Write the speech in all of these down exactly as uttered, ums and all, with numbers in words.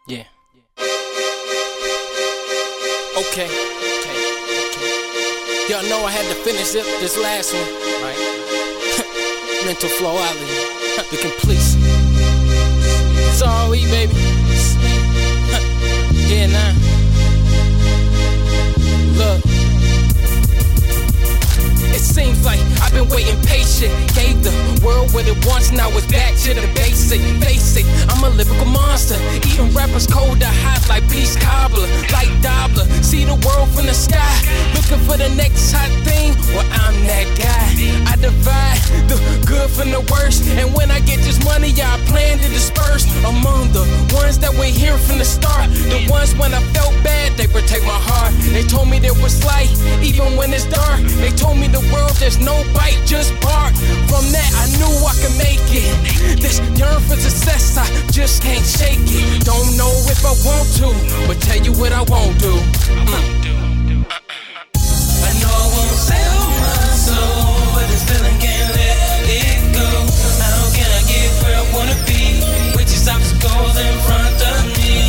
Yeah. Okay. Okay. Okay. Y'all know I had to finish it, this last one, right? Mental Flow Island. The complete. It's all we, baby. Yeah, nah. Look. It seems like I've been waiting patient. Gave the world what it wants, now it's back to the basic. Basic, I'm a lyrical monster. Eating rappers cold or hot like Peace Cobbler, like Dobler. See the world from the sky, looking for the next hot thing. Well, I'm that guy. I divide the good from the worst, and when I get this money, I plan to disperse among the ones that were here from the start. The ones when I felt bad, they protect my heart. They told me there was light, even when it's dark. They told me the world, there's no bite, just bark. From that, I knew I could make it. This yearn for success, I just can't shake it. Don't know if I want to, but tell you what I won't do. Mm. I know I won't sell my soul, but this feeling can't let it go. How can I get where I wanna be, with these obstacles in front of me?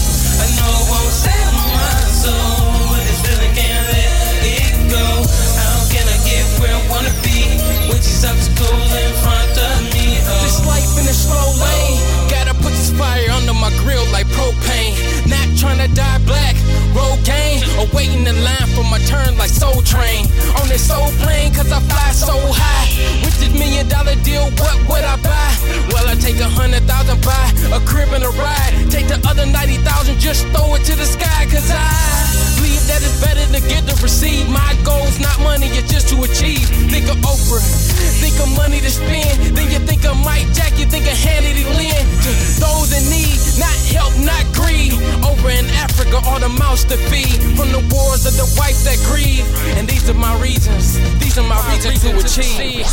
I know I won't sell my soul, but this feeling can't let it go. How can I get where I wanna be, with these obstacles in front of me? Oh. This life in a slow lane, gotta put this fire under my grill like propane. Not trying to die black, road game, or waiting in line for my turn like Soul Train. On this soul plane, cause I fly so high. With this million dollar deal, what would I buy? Well, I take a hundred thousand, buy a crib and a ride. Take the other ninety thousand, just throw it to the sky. Cause I believe that it's better to get to receive. My goals, not money, it's just to achieve. Think of Oprah, think of money to spend. Then you think of Mike Jack, you think of Hannity Lynn. To those in need, not help, not greed. Over in Africa, all the mouths to feed. From the wars of the wife that grieve. And these are my reasons, these are my reasons to achieve.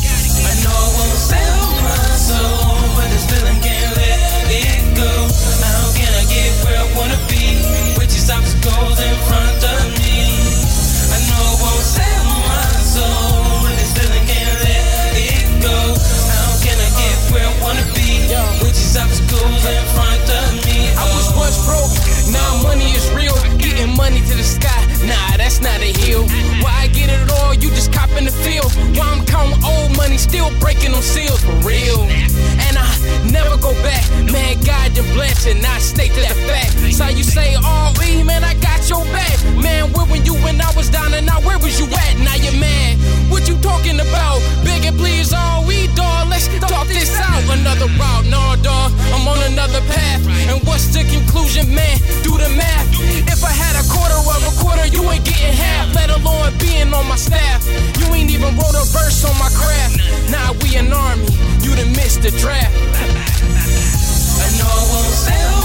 I know I won't sell my soul, but this feeling can't let it go. How can I get where I wanna be, with these obstacles in front of me? I know I won't sell my soul, but this feeling can't let it go. How can I get where I wanna be, with these obstacles in front of me? I was once broke, now money is real. Getting money to the sky, nah, that's not a hill. Why I get it all, you just cop in the field. While I'm counting old money, still breaking them seals for real. And I never go back, man, God done bless and I state that the fact. So you say, oh, E, man, I got your back. Man, where were you when I was down and now where was you at? Now you're mad, what you talking about? Beg and please, all we, dawg, let's talk this out. Another route, no, dawg, I'm on another path. And what's the conclusion, man? Do the math. If I had a quarter of a quarter, you ain't getting half, let alone being on my staff. You ain't even wrote a verse on my craft. Nah, we an army, you done missed the draft. I know I won't sell